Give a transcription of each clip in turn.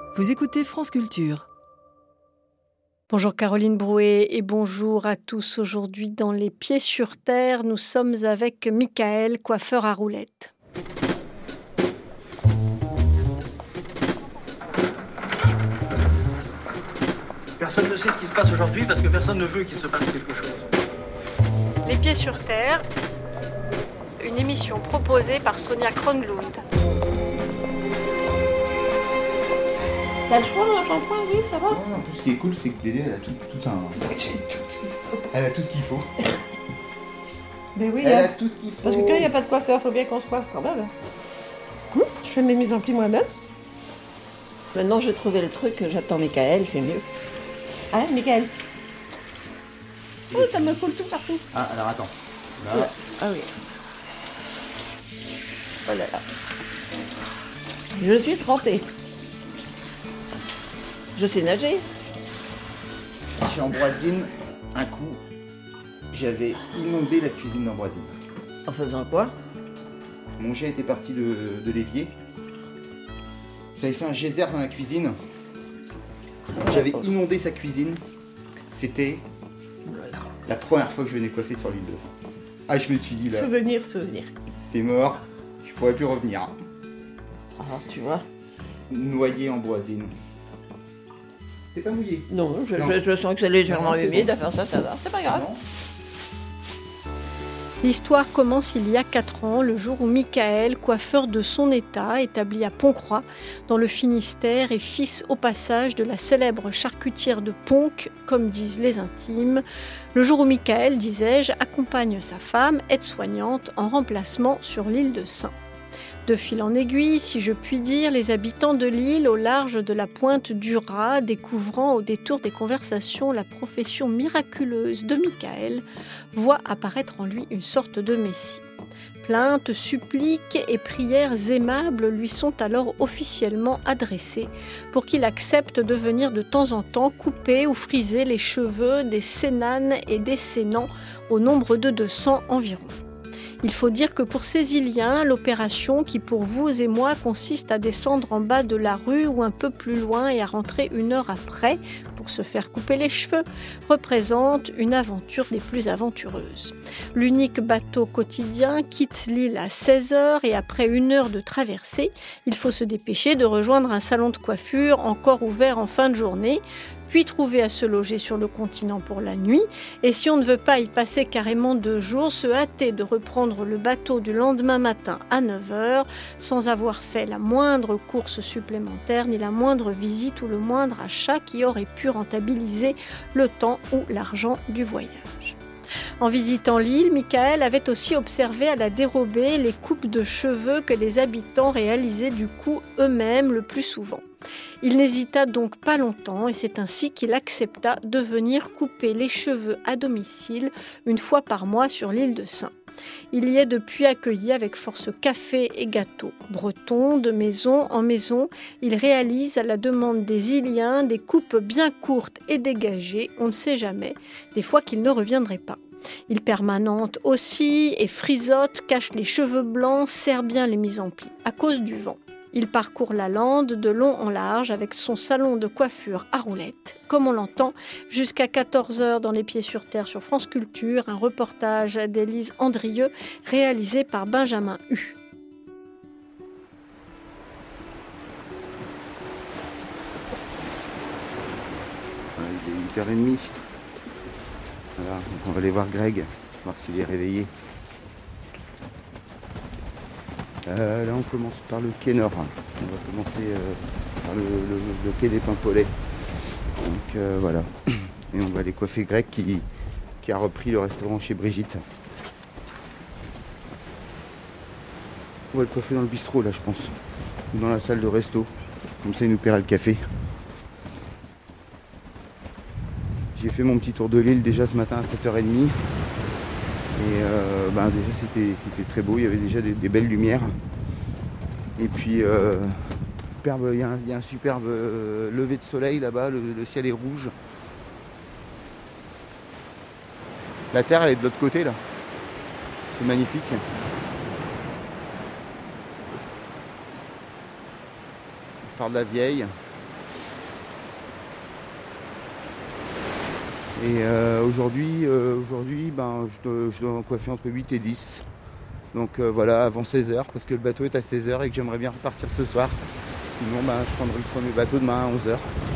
Vous écoutez France Culture. Bonjour Caroline Brouet et bonjour à tous. Aujourd'hui dans Les Pieds sur Terre, nous sommes avec Michael, coiffeur à roulettes. Personne ne sait ce qui se passe aujourd'hui parce que personne ne veut qu'il se passe quelque chose. Les Pieds sur Terre, une émission proposée par Sonia Kronlund. T'as le choix dans le shampoing, oui, ça va? Non, en plus, ce qui est cool, c'est que Dédé, elle a tout un... Elle a tout ce qu'il faut. Mais oui, Elle hein. a tout ce qu'il faut. Parce que quand il n'y a pas de coiffeur, il faut bien qu'on se coiffe quand même. Je fais mes mises en pli moi-même. Maintenant, j'ai trouvé le truc, j'attends Michael, c'est mieux. Hein, Michael? Oh, ça me coule tout partout. Ah, alors attends. Là, Ah oui. Oh là là. Je suis trempée. Je sais nager. chez Ambroisine, un coup, j'avais inondé la cuisine d'Ambroisine. En faisant quoi? Mon jet était parti de l'évier. Ça avait fait un geyser dans la cuisine. J'avais inondé sa cuisine. C'était la première fois que je venais coiffer sur l'île de Saint. Ah, je me suis dit là, Souvenir. c'est mort, je pourrais plus revenir. Ah, tu vois. Noyé Ambroisine. T'es pas mouillé? Non, Non. je sens que c'est légèrement Non, c'est humide, bon. à faire ça, ça va. C'est pas grave. Non. L'histoire commence il y a 4 ans, le jour où Michael, coiffeur de son état, établi à Pontcroix, dans le Finistère, et fils au passage de la célèbre charcutière de Ponc, comme disent les intimes, le jour où Michael, disais-je, accompagne sa femme, aide-soignante, en remplacement sur l'île de Saint. De fil en aiguille, si je puis dire, les habitants de l'île au large de la pointe du Raz, découvrant au détour des conversations la profession miraculeuse de Michael, voient apparaître en lui une sorte de messie. Plaintes, suppliques et prières aimables lui sont alors officiellement adressées pour qu'il accepte de venir de temps en temps couper ou friser les cheveux des sénanes et des sénans au nombre de 200 environ. Il faut dire que pour ces Iliens, l'opération qui pour vous et moi consiste à descendre en bas de la rue ou un peu plus loin et à rentrer 1 heure après pour se faire couper les cheveux, représente une aventure des plus aventureuses. L'unique bateau quotidien quitte l'île à 16h et après 1 heure de traversée, il faut se dépêcher de rejoindre un salon de coiffure encore ouvert en fin de journée, puis trouver à se loger sur le continent pour la nuit, et si on ne veut pas y passer carrément 2 jours, se hâter de reprendre le bateau du lendemain matin à 9h, sans avoir fait la moindre course supplémentaire, ni la moindre visite ou le moindre achat qui aurait pu rentabiliser le temps ou l'argent du voyage. En visitant l'île, Michael avait aussi observé à la dérobée les coupes de cheveux que les habitants réalisaient du coup eux-mêmes le plus souvent. Il n'hésita donc pas longtemps et c'est ainsi qu'il accepta de venir couper les cheveux à domicile 1 fois par mois sur l'île de Saint. Il y est depuis accueilli avec force café et gâteaux. Breton, de maison en maison, il réalise à la demande des Iliens des coupes bien courtes et dégagées, on ne sait jamais, des fois qu'il ne reviendrait pas. Il permanente aussi et frisote, cache les cheveux blancs, serre bien les mises en pli à cause du vent. Il parcourt la lande de long en large avec son salon de coiffure à roulettes, comme on l'entend, jusqu'à 14h dans Les Pieds sur Terre sur France Culture, un reportage d'Élise Andrieux réalisé par Benjamin Hu. Il est 8h30. Voilà, donc on va aller voir Greg, voir s'il est réveillé. Là on commence par le quai nord. On va commencer par le quai des Pimpolets. Donc voilà. Et on va aller coiffer Greg qui a repris le restaurant chez Brigitte. On va le coiffer dans le bistrot là je pense. Ou dans la salle de resto. Comme ça il nous paiera le café. J'ai fait mon petit tour de l'île déjà ce matin à 7h30. Et déjà c'était très beau, il y avait déjà des belles lumières. Et puis il y a un superbe lever de soleil là-bas, le ciel est rouge. La terre elle est de l'autre côté là. C'est magnifique. Phare de la Vieille. Et aujourd'hui, ben, je dois en coiffer entre 8 et 10. Donc voilà, avant 16h, parce que le bateau est à 16h et que j'aimerais bien repartir ce soir. Sinon, ben, je prendrai le premier bateau demain à 11h.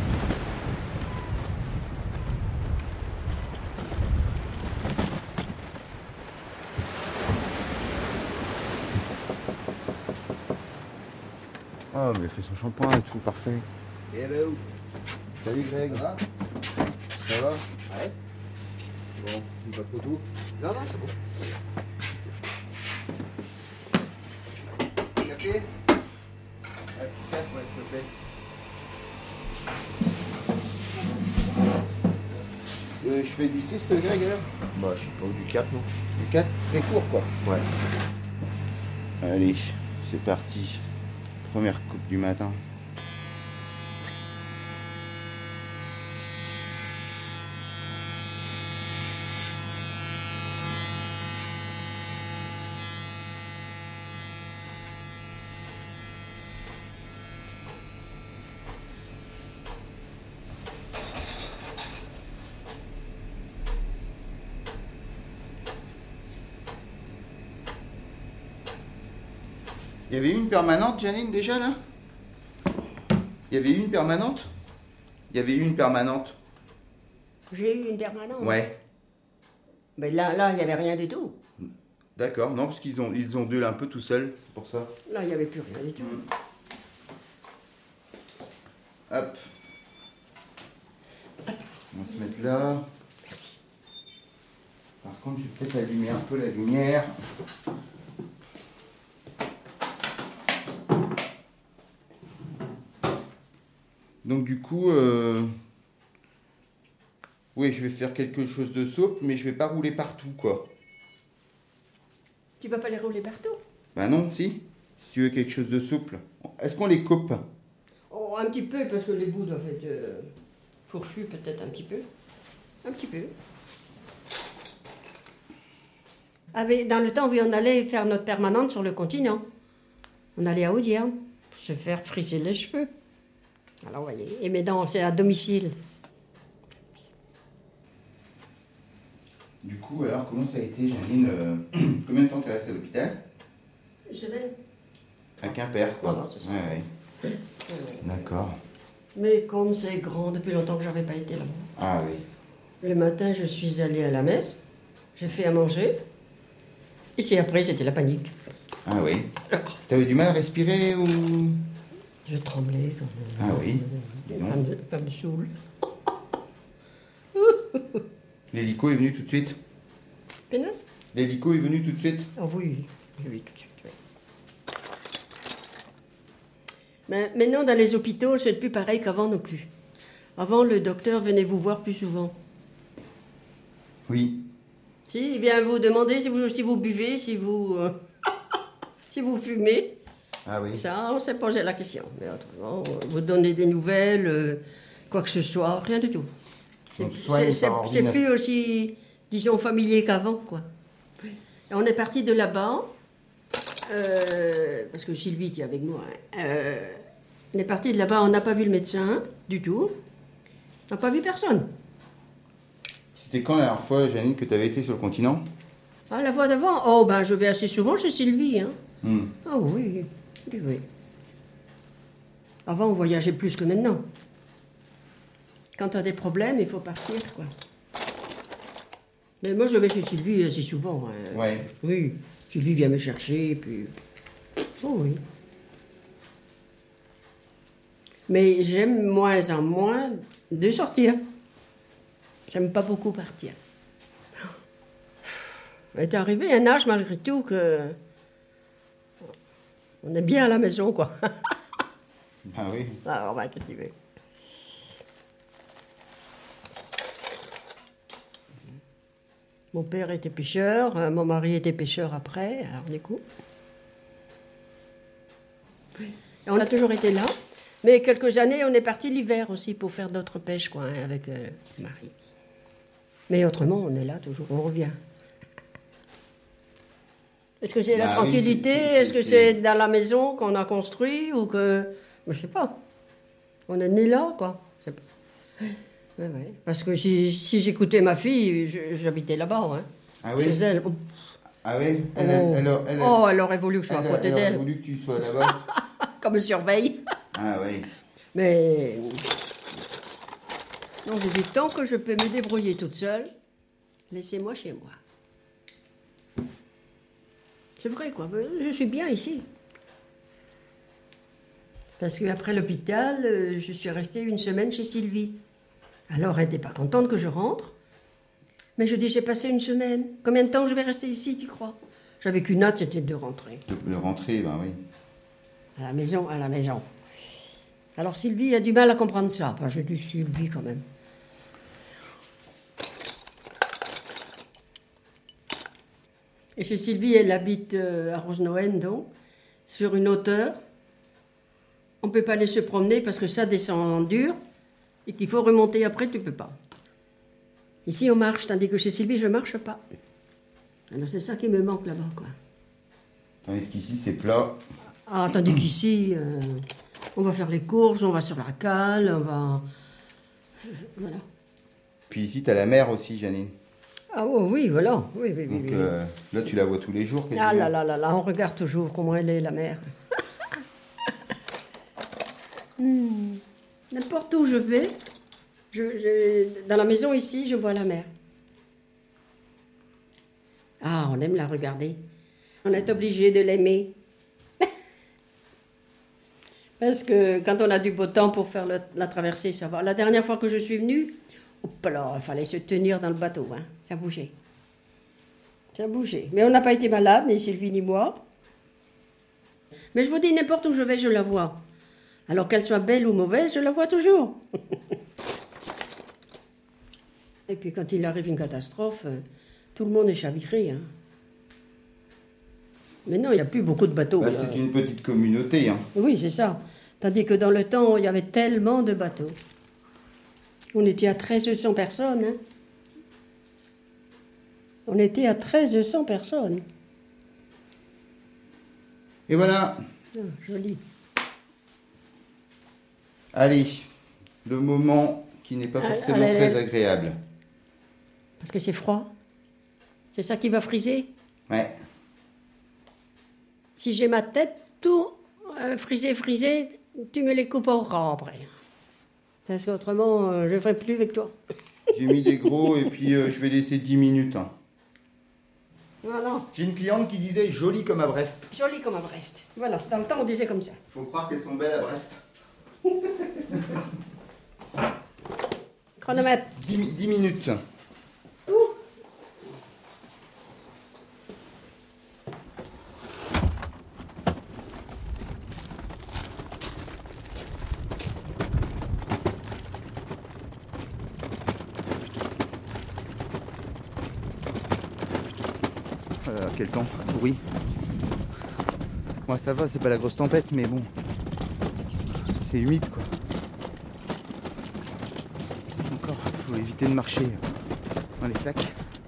Oh, mais elle fait son shampoing et tout, parfait. Hello. Salut Greg. Ça va? Ça va? Ouais. Bon, pas trop tôt. Non, non, c'est bon. Café? Ouais, s'il te plaît. Je fais du 6 Greg alors? Bah, je sais pas, du 4, non? Du 4, très court quoi. Ouais. Allez, c'est parti. Première coupe du matin. Il y avait une permanente, Janine, déjà là? Il y avait une permanente? Il y avait une permanente. J'ai eu une permanente. Ouais. Mais là, il n'y avait rien du tout. D'accord, non, parce qu'ils ont deux un peu tout seuls, c'est pour ça. Là, il n'y avait plus rien du tout. Hop. On va se mettre là. Merci. Par contre, je vais peut-être allumer un peu la lumière. Donc du coup, oui, je vais faire quelque chose de souple, mais je vais pas rouler partout, quoi. Tu vas pas les rouler partout? Bah non, si. Si tu veux quelque chose de souple. Est-ce qu'on les coupe? Oh, un petit peu, parce que les bouts doivent être fourchus, peut-être un petit peu. Un petit peu. Dans le temps où on allait faire notre permanente sur le continent, on allait à Audierne pour se faire frisser les cheveux. Alors, vous voyez, et maintenant, c'est à domicile. Du coup, alors, comment ça a été, Janine? Combien de temps tu es restée à l'hôpital? Une semaine. À Quimper, quoi. Voilà, c'est ça. Ouais. D'accord. Mais comme c'est grand, depuis longtemps que j'avais pas été là-bas. Ah oui. Le matin, je suis allée à la messe, j'ai fait à manger. Et c'est après, c'était la panique. Ah oui. T'avais du mal à respirer ou... Je tremblais comme Ah oui. une femme saoule. L'hélico est venu tout de suite? Pénasse? L'hélico est venu tout de suite? Ah oui, oui, tout de suite, oui. Mais maintenant, dans les hôpitaux, c'est plus pareil qu'avant non plus. Avant, le docteur venait vous voir plus souvent. Oui. Si, il vient vous demander si vous buvez, si vous fumez. Ah oui. Ça, on s'est posé la question. Mais autrement, vous donnez des nouvelles, quoi que ce soit, rien du tout. Donc, soigne par C'est ordinateur. plus aussi, disons, familier qu'avant, quoi. Et on est parti de là-bas, parce que Sylvie était avec moi. On est parti de là-bas, on n'a pas vu le médecin du tout. On n'a pas vu personne. C'était quand la dernière fois, Janine, que tu avais été sur le continent? Ah, la fois d'avant, oh ben je vais assez souvent chez Sylvie. Hein. Ah oui, oui, oui. Avant, on voyageait plus que maintenant. Quand tu as des problèmes, il faut partir, quoi. Mais moi, je vais chez Sylvie assez souvent. Hein. Ouais. Oui, Sylvie vient me chercher, et puis... Oh oui. Mais j'aime moins en moins de sortir. J'aime pas beaucoup partir. Il est arrivé un âge, malgré tout, que... On est bien à la maison, quoi. Ah oui. Alors, bah, qu'est-ce que tu veux? Mon père était pêcheur, mon mari était pêcheur après, alors du coup. Et on a toujours été là, mais quelques années, on est parti l'hiver aussi pour faire d'autres pêches, quoi, hein, avec le mari. Mais autrement, on est là toujours, on revient. Est-ce que c'est la Bah oui, tranquillité? Est-ce que c'est dans la maison qu'on a construit ou que... Je sais pas. On est né là, quoi. Je sais pas. Ouais, ouais. Parce que si j'écoutais ma fille, j'habitais là-bas. Hein. Ah oui? Chez elle. Oh. Ah oui? Elle aurait voulu que je sois à côté Elle aurait d'elle. voulu que tu sois là-bas. Comme surveille. Ah oui. Mais. Non, j'ai dit, tant que je peux me débrouiller toute seule, laissez-moi chez moi. C'est vrai, quoi. Je suis bien ici. Parce qu'après l'hôpital, je suis restée une semaine chez Sylvie. Alors, elle n'était pas contente que je rentre. Mais je dis, j'ai passé une semaine. Combien de temps je vais rester ici, tu crois? J'avais qu'une hâte, c'était de rentrer. De rentrer, ben oui. À la maison, à la maison. Alors Sylvie a du mal à comprendre ça. Enfin, je dis Sylvie quand même. Et chez Sylvie, elle habite à Rosnoen, donc, sur une hauteur. On ne peut pas aller se promener parce que ça descend en dur et qu'il faut remonter après, tu ne peux pas. Ici, on marche, tandis que chez Sylvie, je ne marche pas. Alors c'est ça qui me manque là-bas, quoi. Tandis qu'ici, c'est plat. Ah, tandis qu'ici, on va faire les courses, on va sur la cale, on va... Voilà. Puis ici, t'as la mer aussi, Janine. Ah oh, oui, voilà. Oui, oui, oui, Donc oui. là, tu la vois tous les jours, quasiment. Ah là là là là, on regarde toujours comment elle est, la mer. N'importe où je vais, dans la maison ici, je vois la mer. Ah, on aime la regarder. On est obligé de l'aimer. Parce que quand on a du beau temps pour faire la traversée, ça va. La dernière fois que je suis venue, hop là, il fallait se tenir dans le bateau. Hein. Ça bougeait. Ça bougeait. Mais on n'a pas été malade, ni Sylvie ni moi. Mais je vous dis, n'importe où je vais, je la vois. Alors qu'elle soit belle ou mauvaise, je la vois toujours. Et puis quand il arrive une catastrophe, tout le monde est chaviré. Hein. Mais non, il n'y a plus beaucoup de bateaux. Bah, c'est une petite communauté. Hein. Oui, c'est ça. Tandis que dans le temps, il y avait tellement de bateaux. On était à 1300 personnes. Hein. On était à 1300 personnes. Et voilà. Ah, joli. Allez, le moment qui n'est pas forcément allez. très agréable. Parce que c'est froid. C'est ça qui va friser. Ouais. Si j'ai ma tête, tout frisé, tu me les coupes au ras après. Parce qu'autrement, je ne ferai plus avec toi. J'ai mis des gros et puis je vais laisser 10 minutes. Hein. Voilà. J'ai une cliente qui disait joli comme à Brest. Joli comme à Brest. Voilà, dans le temps, on disait comme ça. Faut croire qu'elles sont belles à Brest. Chronomètre. 10 minutes. Quel temps pourri. Moi ça va, c'est pas la grosse tempête, mais bon, c'est humide quoi. Encore, faut éviter de marcher dans les flaques.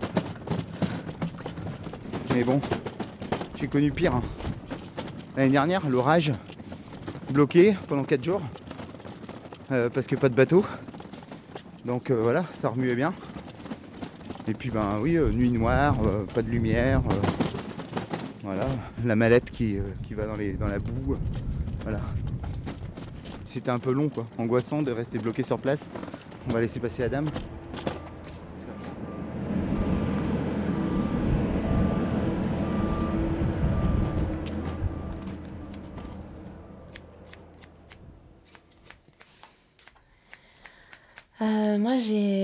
Mais bon, j'ai connu pire. Hein. L'année dernière, l'orage bloqué pendant 4 jours parce que pas de bateau. Donc voilà, ça remuait bien. Et puis ben oui, nuit noire, pas de lumière, voilà, la mallette qui va dans la boue, voilà. C'était un peu long quoi, angoissant de rester bloqué sur place. On va laisser passer la dame. Moi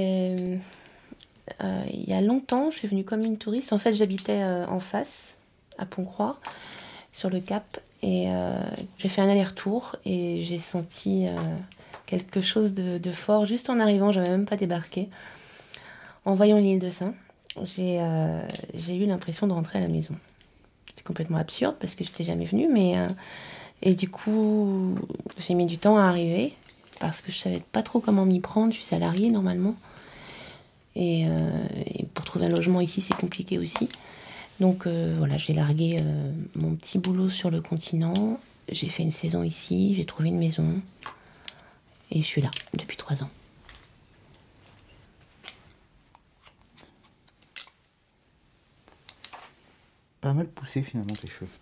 il y a longtemps, je suis venue comme une touriste. En fait, j'habitais en face, à Pont-Croix, sur le Cap. Et j'ai fait un aller-retour et j'ai senti quelque chose de fort juste en arrivant. Je n'avais même pas débarqué. En voyant l'île de Sein, j'ai eu l'impression de rentrer à la maison. C'est complètement absurde parce que je n'étais jamais venue. Et du coup, j'ai mis du temps à arriver parce que je ne savais pas trop comment m'y prendre. Je suis salariée normalement. Et pour trouver un logement ici, c'est compliqué aussi. Donc voilà, j'ai largué mon petit boulot sur le continent. J'ai fait une saison ici, j'ai trouvé une maison. Et je suis là depuis 3 ans. pas mal poussé finalement tes cheveux.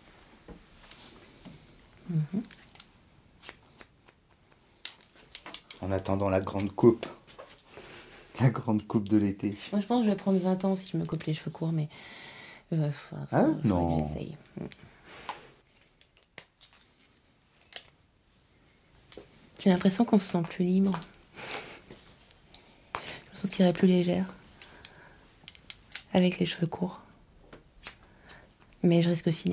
En attendant la grande coupe. La grande coupe de l'été. Moi, je pense que je vais prendre 20 ans si je me coupe les cheveux courts, mais... Non. Que j'essaye. J'ai l'impression qu'on se sent plus libre. Je me sentirais plus légère. Avec les cheveux courts. Mais je risque aussi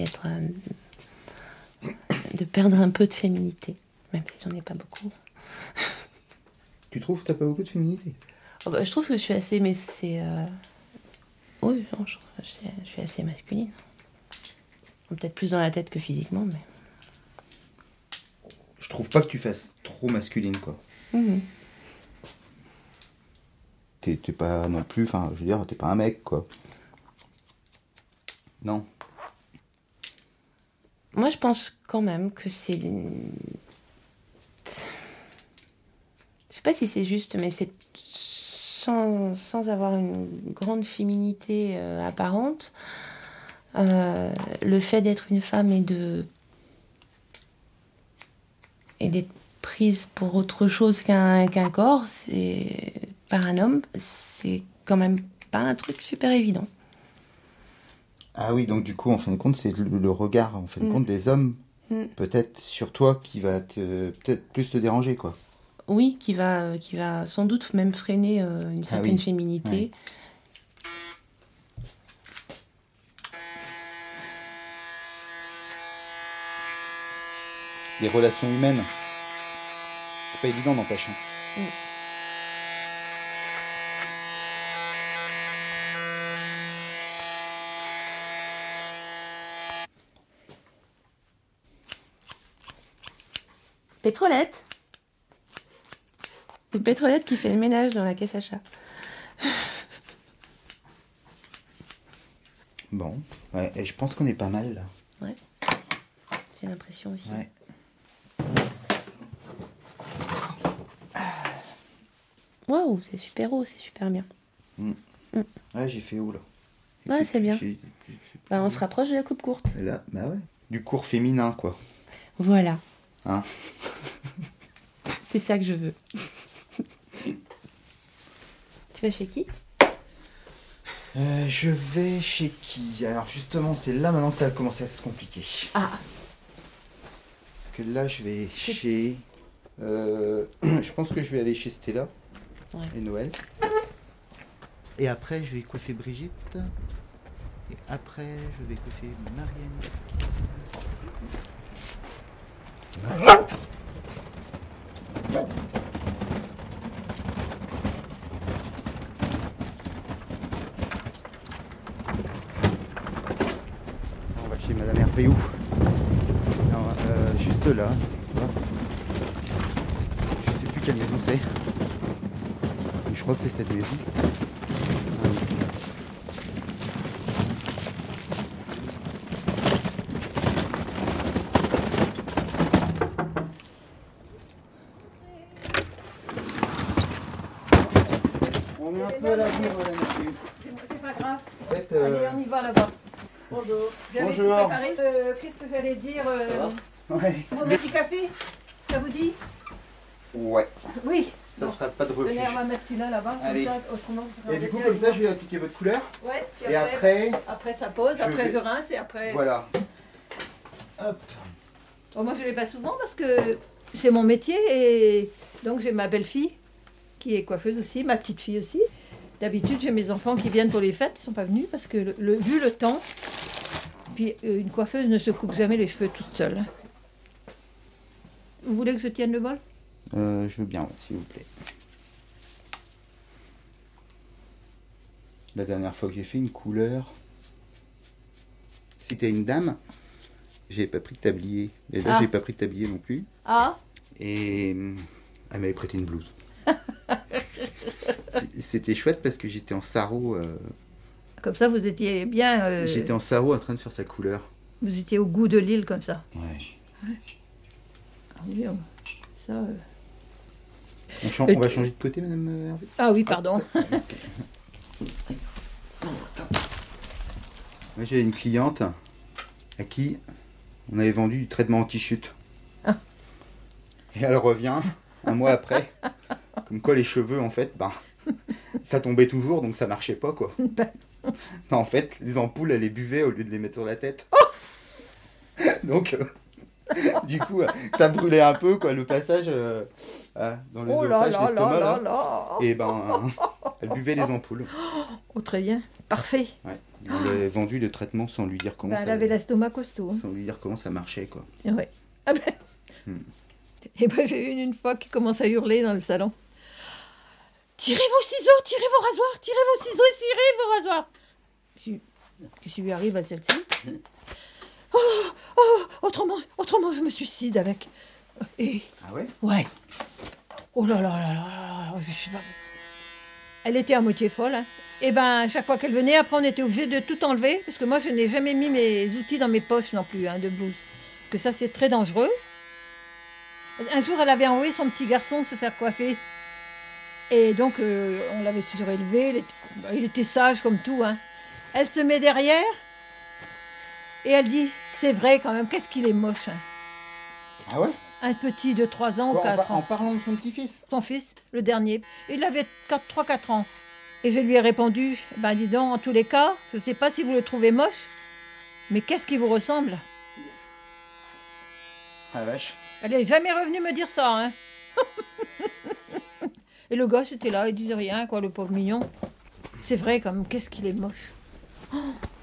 de perdre un peu de féminité. Même si j'en ai pas beaucoup. Tu trouves que t'as pas beaucoup de féminité? Oh bah, je trouve que je suis assez... Mais c'est... Oui, non, je suis assez masculine. Peut-être plus dans la tête que physiquement, mais... Je trouve pas que tu fasses trop masculine, quoi. T'es pas non plus... Enfin, je veux dire, t'es pas un mec, quoi. Non. Moi, je pense quand même que c'est... Je sais pas si c'est juste, mais c'est sans avoir une grande féminité apparente. Le fait d'être une femme et d'être prise pour autre chose qu'un corps, c'est par un homme, c'est quand même pas un truc super évident. Ah oui, donc du coup, en fin de compte, c'est le regard, en fin de compte, des hommes, peut-être sur toi, qui va peut-être plus te déranger, quoi. Oui, qui va sans doute même freiner une certaine féminité. Ouais. Les relations humaines, c'est pas évident dans ta chanson. Pétrolette. C'est Pétrolette qui fait le ménage dans la caisse à chat. Bon, ouais, et je pense qu'on est pas mal, là. Ouais. J'ai l'impression aussi. Ouais. Waouh, c'est super haut, c'est super bien. Ouais, j'ai fait haut, là. Ouais, c'est bien. Bah, on se rapproche de la coupe courte. Et là, bah ouais. Du court féminin, quoi. Voilà. Hein? C'est ça que je veux. Tu vas chez qui? Je vais chez qui? Alors justement, c'est là maintenant que ça va commencer à se compliquer. Ah. Parce que là, je vais chez... je pense que je vais aller chez Stella et Noël. Et après, je vais coiffer Brigitte. Et après, je vais coiffer Marianne. On va chez Madame Hervéou. Alors, juste là. Voilà. Je sais plus quelle maison c'est. Mais je crois que c'est cette maison. On est un peu à l'avenir, Madame Hervéou. C'est pas grave. En fait, Allez, on y va là-bas. Bonjour. Vous avez tout Bonjour. préparé qu'est-ce que j'allais dire ouais. Vous voulez du café? Ça vous dit? Ouais. Oui. Ça Bon. sera pas de refuge. Venez, on va mettre celui-là là-bas. Allez. Comme ça, autrement, vous Et du serez coup, bien comme ça, avec je vais appliquer votre couleur. moi. Ouais. Puis Et après, après ça pose, après vais- je rince et après. voilà. Hop. Bon, moi je ne l'ai pas souvent parce que c'est mon métier et donc j'ai ma belle-fille qui est coiffeuse aussi, ma petite fille aussi. D'habitude, j'ai mes enfants qui viennent pour les fêtes, ils ne sont pas venus parce que vu le temps, puis une coiffeuse ne se coupe jamais les cheveux toute seule. Vous voulez que je tienne le bol? Je veux bien, ouais, s'il vous plaît. La dernière fois que j'ai fait une couleur, si t'es une dame, j'avais pas pris de tablier. Et là, Ah. j'ai pas pris de tablier non plus. Ah, Et elle m'avait prêté une blouse. C'était chouette parce que j'étais en sarrau. comme ça vous étiez bien. J'étais en sarrau en train de faire sa couleur. Vous étiez au goût de l'île comme ça. Ouais. Ah oui, ça. On va changer de côté, Madame Hervé? Ah oui, pardon. Moi, j'ai une cliente à qui on avait vendu du traitement anti-chute. Ah. Et elle revient un mois après, comme quoi les cheveux, en fait, ça tombait toujours, donc ça marchait pas, quoi. Non, en fait, les ampoules, elle les buvait au lieu de les mettre sur la tête. Donc, du coup, ça brûlait un peu, quoi, le passage dans l'œsophage, l'estomac, là. Et elle buvait les ampoules. Oh, très bien. Parfait. Ouais. On lui avait vendu le traitement sans lui dire comment Elle avait l'estomac costaud. sans lui dire comment ça marchait, quoi. Ouais. Ah ben. Et ben, j'ai une fois qui commence à hurler dans le salon. Tirez vos ciseaux, tirez vos rasoirs, tirez vos ciseaux, tirez vos rasoirs. Qu'est-ce qui lui arrive à celle-ci? Autrement je me suicide avec. Et... Ah ouais? Ouais. Oh là là là là, je sais pas. Elle était à moitié folle. Hein. Et ben, chaque fois qu'elle venait, après on était obligé de tout enlever, parce que moi je n'ai jamais mis mes outils dans mes poches non plus, de blouse. Parce que ça c'est très dangereux. Un jour elle avait envoyé son petit garçon se faire coiffer. Et donc on l'avait surélevé, il était sage comme tout. Hein. Elle se met derrière et elle dit, c'est vrai quand même, qu'est-ce qu'il est moche. Hein. Ah ouais? Un petit de 3 ans ou 4 ans. En parlant de son petit-fils? Son fils, le dernier. Il avait 3-4 ans. Et je lui ai répondu, dis donc, en tous les cas, je ne sais pas si vous le trouvez moche, mais qu'est-ce qui vous ressemble? Ah vache. Elle n'est jamais revenue me dire ça. Hein. Et le gosse était là, il disait rien, quoi, le pauvre mignon. C'est vrai, quand même, qu'est-ce qu'il est moche. Oh.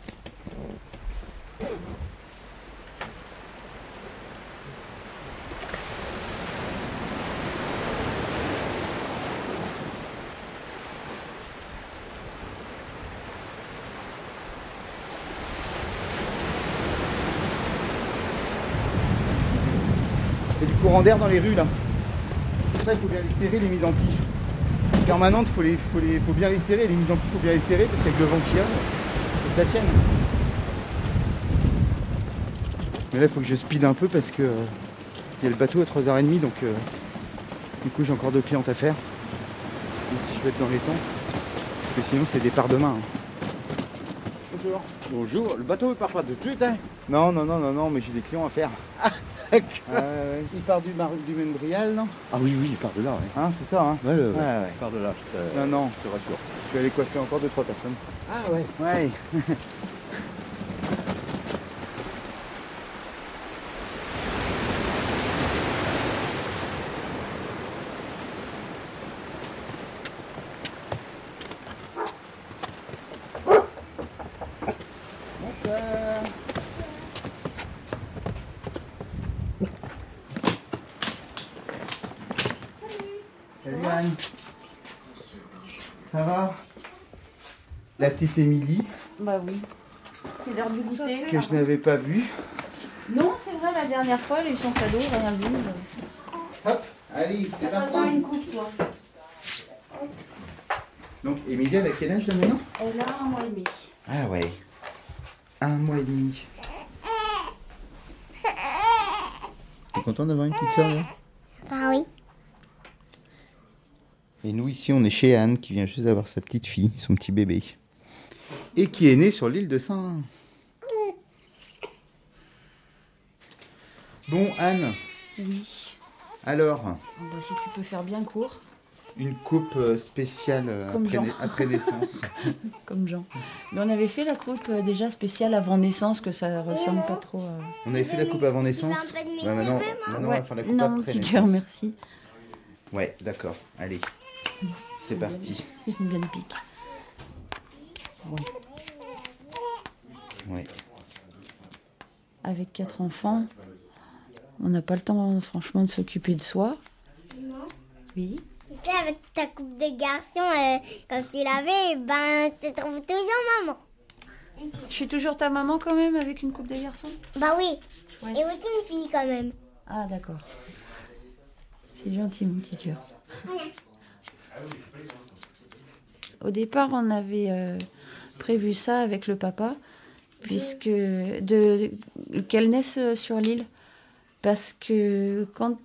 Il y a du courant d'air dans les rues là. Pour ça il faut bien les serrer les mises en plis. Permanentes, faut bien les serrer, les mises en plis faut bien les serrer parce qu'avec le vent qu'il y a, faut que ça tienne. Mais là il faut que je speed un peu parce que il y a le bateau à 3h30 donc du coup j'ai encore 2 clientes à faire. Donc, si je veux être dans les temps, parce que sinon c'est départ demain. Hein. Bonjour. Bonjour. Le bateau ne part pas de suite, hein? Non, mais j'ai des clients à faire. Il part du Membrial, non? Ah oui, il part de là, ouais. Hein, c'est ça, hein? Ouais. Ouais. Il part de là, Non, je te rassure. je vais aller coiffer encore 2-3 personnes. Ah ouais. Ouais. Salut Anne. Ça va? La petite Émilie, Bah oui. C'est l'heure du goûter. que je n'avais pas vue. Non, c'est vrai, la dernière fois, elle a eu son cadeau, rien vu. Hop, allez, c'est T'as parti. pas une coupe, toi? Donc Émilie, elle a quel âge là maintenant? Elle a 1 mois et demi. Ah ouais, 1 mois et demi. T'es content d'avoir une petite soeur là? Ah oui. Et nous ici on est chez Anne qui vient juste d'avoir sa petite fille, son petit bébé. Et qui est née sur l'île de Saint. Bon Anne, Oui. alors, Si tu peux faire bien court, une coupe spéciale Comme Jean. après naissance. comme Jean. Mais on avait fait la coupe déjà spéciale avant naissance, que ça ressemble pas trop à... On avait fait la coupe avant naissance. Tu veux un peu de mes Ouais, maintenant, cheveux, on va faire la coupe non, après petit naissance. cœur, merci. Ouais, d'accord, allez. C'est parti. J'aime bien le pic. Ouais. Avec 4 enfants, on n'a pas le temps, franchement, de s'occuper de soi. Non. Oui. Tu sais, avec ta coupe de garçon, quand tu l'avais, tu te trouves toujours maman. Je suis toujours ta maman quand même, avec une coupe de garçon? Bah oui. Ouais. Et aussi une fille quand même. Ah, d'accord. C'est gentil, mon petit cœur. Voilà. Au départ, on avait prévu ça avec le papa, puisque qu'elle naisse sur l'île. Parce que quand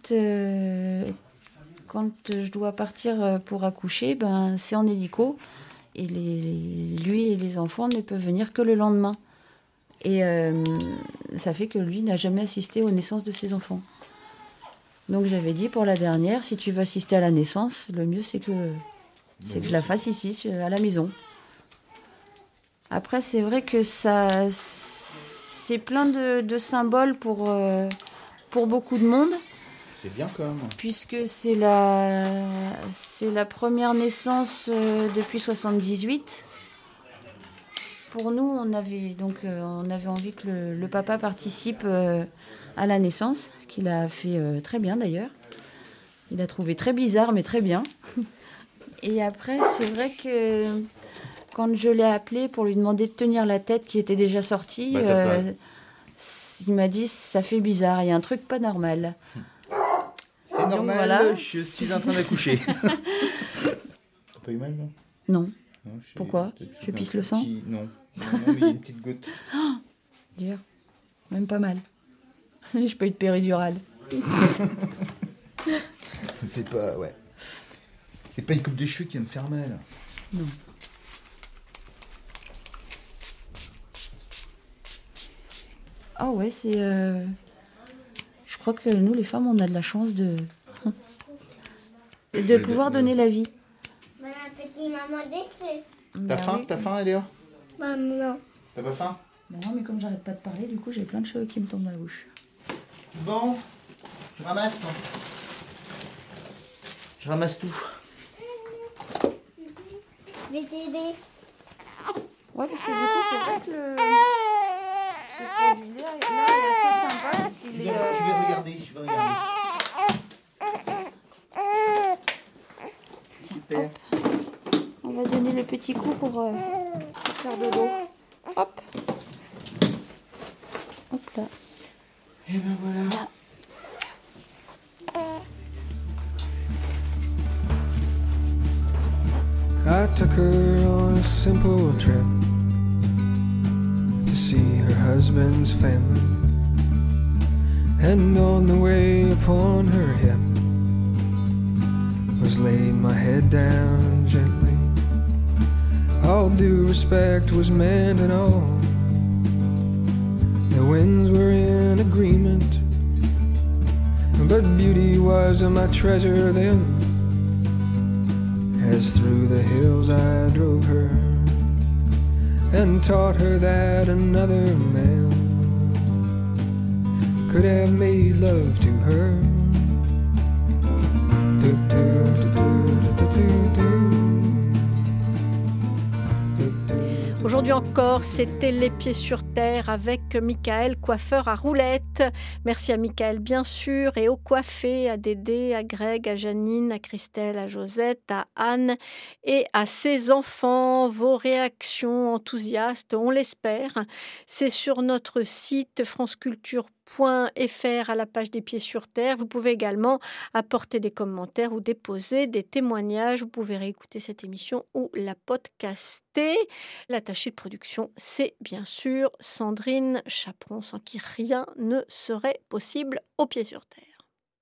je dois partir pour accoucher, c'est en hélico. Et lui et les enfants ne peuvent venir que le lendemain. Et ça fait que lui n'a jamais assisté aux naissances de ses enfants. Donc j'avais dit pour la dernière, si tu veux assister à la naissance, le mieux c'est que je la fasse ici, à la maison. Après, c'est vrai que c'est plein de symboles pour beaucoup de monde. C'est bien quand même. Puisque c'est la première naissance depuis 78. Pour nous, on avait envie que le papa participe à la naissance, ce qu'il a fait très bien d'ailleurs. Il a trouvé très bizarre, mais très bien. Et après, c'est vrai que quand je l'ai appelé pour lui demander de tenir la tête qui était déjà sortie, il m'a dit « ça fait bizarre, il y a un truc pas normal ». C'est normal, voilà. Je suis en train d'accoucher. T'as pas eu mal, non? Non. Pourquoi? Tu pisses le sang? Non, mais il y a une petite goutte. Dur. Même pas mal. Je peux être péridurale. C'est pas... Ouais. C'est pas une coupe de cheveux qui va me faire mal. Non. Ah ouais, c'est... Je crois que nous, les femmes, on a de la chance de pouvoir donner la vie. Bon appétit, maman des cheveux. T'as faim? Oui. T'as faim, Eléa? Non. T'as pas faim? Non, mais comme j'arrête pas de parler, du coup, j'ai plein de cheveux qui me tombent dans la bouche. Bon, je ramasse. Je ramasse tout. Je vais t'aider. Ouais, parce que du coup, c'est vrai que ce produit-là, il est assez sympa parce qu'il Je vais regarder. Super. On va donner le petit coup pour faire de l'eau. Hop. Hop là. Et ben voilà. I took her on a simple trip to see her husband's family, and on the way upon her hip was laid my head down gently. All due respect was meant and all. The winds were in agreement, but beauty was my treasure then. As through the hills I drove her and taught her that another man could have made love to her. Do, do, do, do, do, do, do. Aujourd'hui encore, c'était Les Pieds sur Terre avec Michael, coiffeur à roulettes. Merci à Michael, bien sûr, et aux coiffés, à Dédé, à Greg, à Janine, à Christelle, à Josette, à Anne et à ses enfants. Vos réactions enthousiastes, on l'espère. C'est sur notre site franceculture.fr à la page des Pieds sur Terre. Vous pouvez également apporter des commentaires ou déposer des témoignages. Vous pouvez réécouter cette émission ou la podcaster. L'attachée de production, c'est bien sûr Sandrine Chaperon, sans qui rien ne serait possible aux Pieds sur Terre.